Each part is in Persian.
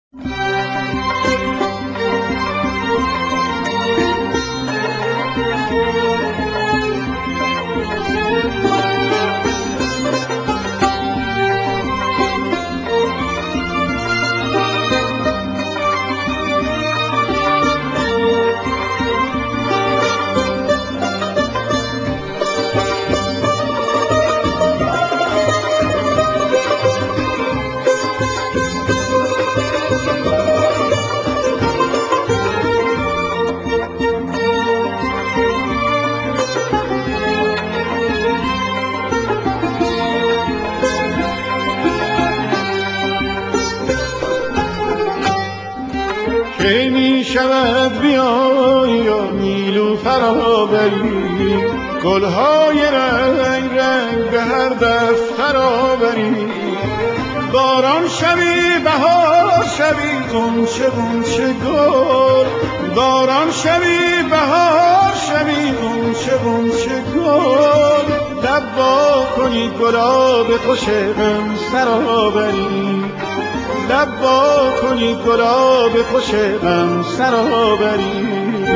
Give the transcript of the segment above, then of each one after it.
کی می شود بیایی یا نیلوفر آوری، گلهای رنگ رنگ به هر دفتر آوری. باران شوی بهار شوی غنچه غنچه گل، باران شوی بهار شوی غنچه غنچه گل. لب وا کنی گلاب خوش غم سر آوری، لب وا کنی گلاب خوش غم سر آوری.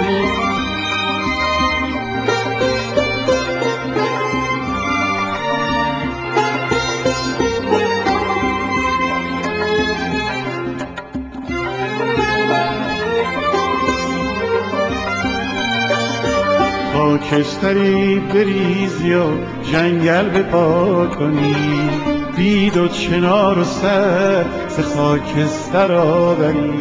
خاکستری بریزی و جنگل بپا کنی، بید و چنار و سر ز خاکستر آوری.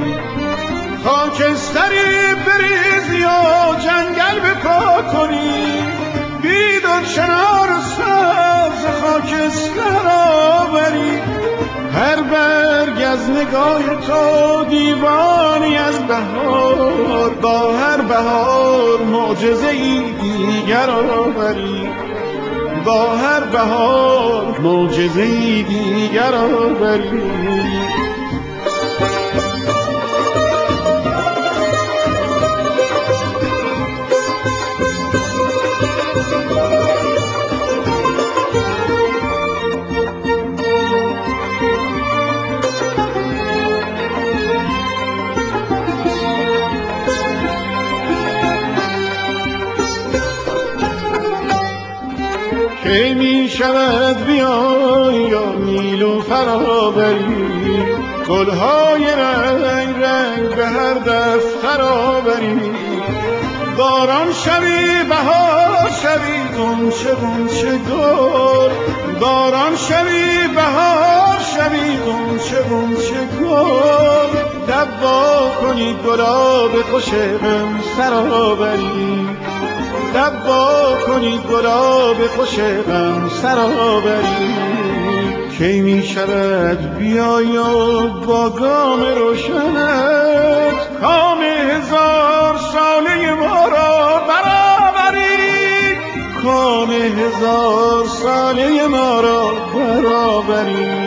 خاکستری بریزی و جنگل بپا کنی، بید و چنار و سر ز خاکستر آوری. هر برگ از نگاه تو دیوانی از بهار، با هر بهار معجزه‌ای دیگر آوری، با هر بهار معجزه‌ای دیگر آوری. کی می شود بیایی یا نیلوفر آوری، گلهای رنگ رنگ به هر دفتر آوری. باران شوی بهار شوی غنچه غنچه گل، باران شوی بهار شوی غنچه غنچه گل. لب وا کنی گلاب خوش غم سر آوری، لب وا کنی گلاب خوش غم سر آوری. کی می شود بیایی و با گام روشنت کام هزار ساله ما را برآوری، کام هزار ساله ما را برآوری.